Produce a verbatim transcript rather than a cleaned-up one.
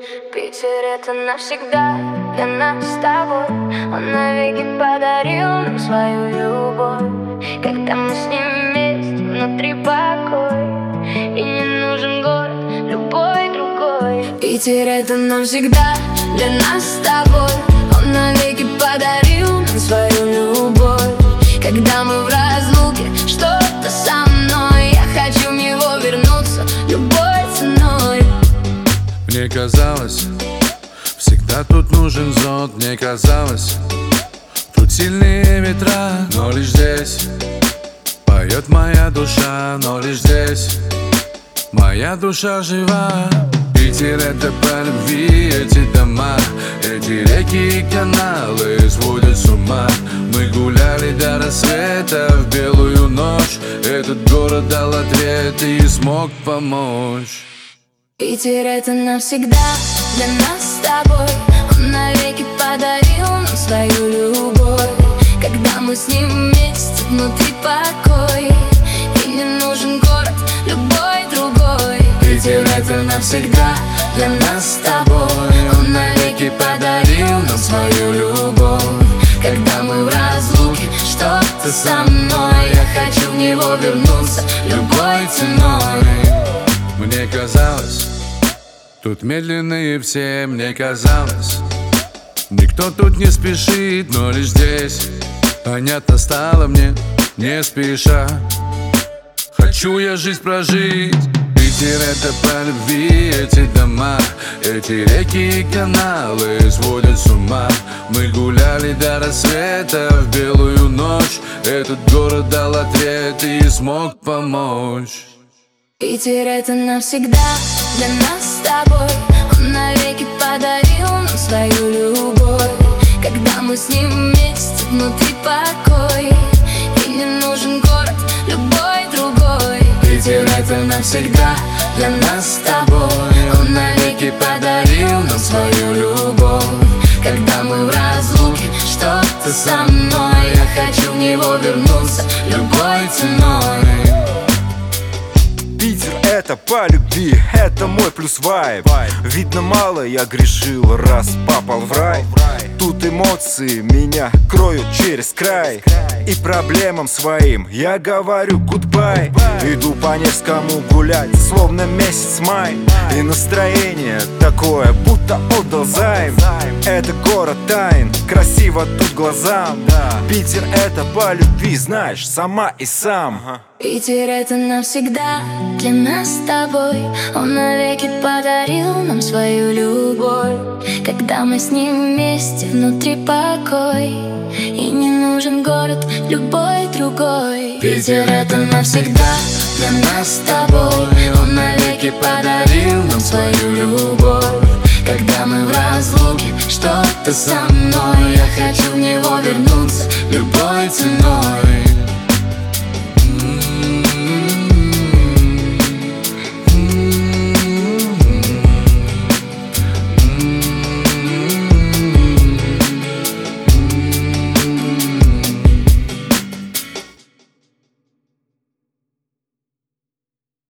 Питер — это навсегда для нас с тобой. Он навеки подарил нам свою любовь. Когда мы с ним вместе, внутри покой, и не нужен город, любой другой. Питер — это навсегда для нас с тобой. Он навеки подарил нам свою любовь. Когда мы в разлуке, что-то со мной, я хочу в него вернуться любой ценой. Мне казалось, всегда тут нужен зонт. Мне казалось, тут сильные ветра, но лишь здесь поет моя душа, но лишь здесь моя душа жива. Питер — это по любви, эти дома, эти реки и каналы сводят с ума. Мы гуляли до рассвета в белую ночь. Этот город дал ответ и смог помочь. Питер — это навсегда для нас с тобой. Он навеки подарил нам свою любовь. Когда мы с ним вместе, внутри покой, и не нужен город, любой другой. Питер — это навсегда для нас с тобой. Он навеки подарил нам свою любовь. Когда мы в разлуке, что-то со мной, я хочу в него вернуться любой ценой. Мне казалось, тут медленные все. Мне казалось, никто тут не спешит, но лишь здесь понятно стало мне, не спеша. Хочу я жизнь прожить. Питер — это по любви, эти дома, эти реки и каналы сводят с ума. Мы гуляли до рассвета в белую ночь. Этот город дал ответ и смог помочь. Питер — это навсегда для нас с тобой. Он навеки подарил нам свою любовь. Когда мы с ним вместе, внутри покой, и не нужен город, любой другой. Питер — это навсегда для нас с тобой. Он навеки подарил нам свою любовь. Когда мы в разлуке, что-то со мной, я хочу в него вернуться любой ценой. Питер — это по любви, это мой плюс вайб. Видно, мало я грешил, раз попал в рай. Тут эмоции меня кроют через край, и проблемам своим я говорю гудбай. Иду по Невскому гулять, словно месяц май, и настроение такое, будто отдал займ. Это город тайн, красиво тут глазам. Питер — это по любви, знаешь, сама и сам. Питер — это навсегда для нас с тобой. Он навеки подарил нам свою любовь. Когда мы с ним вместе, внутри покой, и не нужен город, любой другой. Питер — это навсегда для нас с тобой. Он навеки подарил нам свою любовь. Когда мы в разлуке, что-то со мной, я хочу в